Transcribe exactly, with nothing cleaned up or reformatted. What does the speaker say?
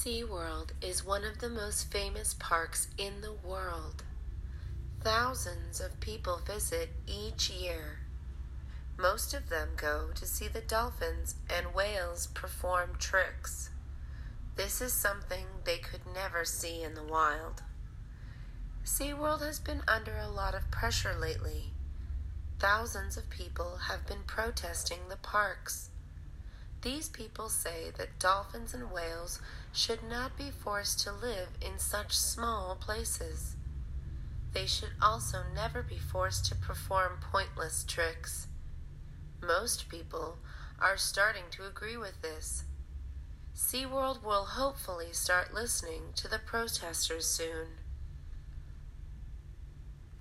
SeaWorld is one of the most famous parks in the world. Thousands of people visit each year. Most of them go to see the dolphins and whales perform tricks. This is something they could never see in the wild. SeaWorld has been under a lot of pressure lately. Thousands of people have been protesting the parks. These people say that dolphins and whales should not be forced to live in such small places. They should also never be forced to perform pointless tricks. Most people are starting to agree with this. SeaWorld will hopefully start listening to the protesters soon.